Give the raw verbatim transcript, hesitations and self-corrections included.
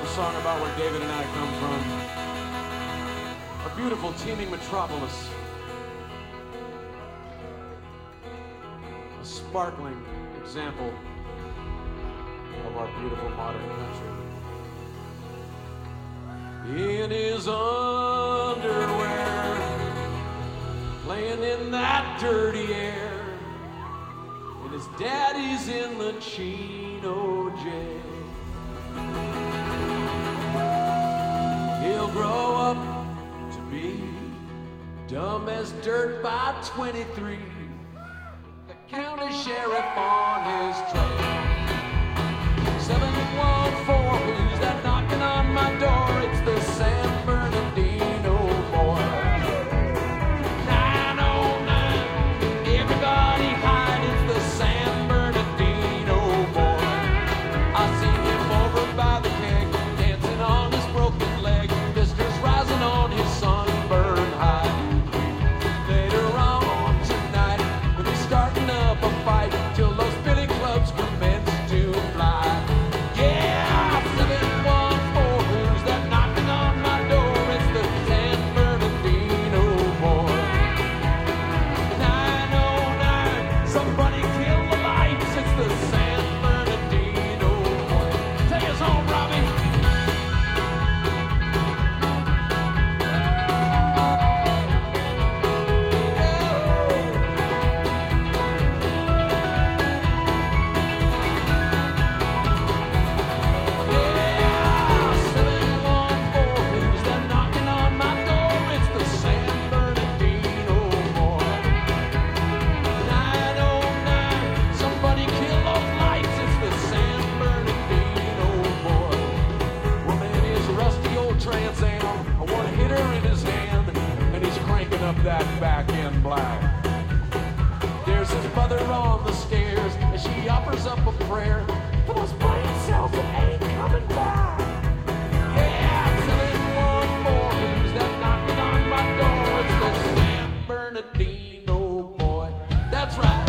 song about where David and I come from. A beautiful, teeming metropolis. A sparkling example of our beautiful modern country. In his underwear, playing in that dirty air, and his daddy's in the Chino jail. He'll grow up to be dumb as dirt by twenty-three, the county sheriff on his trail. seven one four, who's that knocking on my door? It's the San Bernardino boy. nine oh nine, everybody hide, it's the San Bernardino boy. I see him over by the keg, dancing on his broken leg, blisters rising on his sunburned hide. Later on tonight, we'll be starting up a fight till those billy clubs commence to fly. That back in black. There's his mother on the stairs as she offers up a prayer for those by himself that ain't coming back. Yeah, seven one four, who's that knocking on my door? It's the San Bernardino boy. That's right.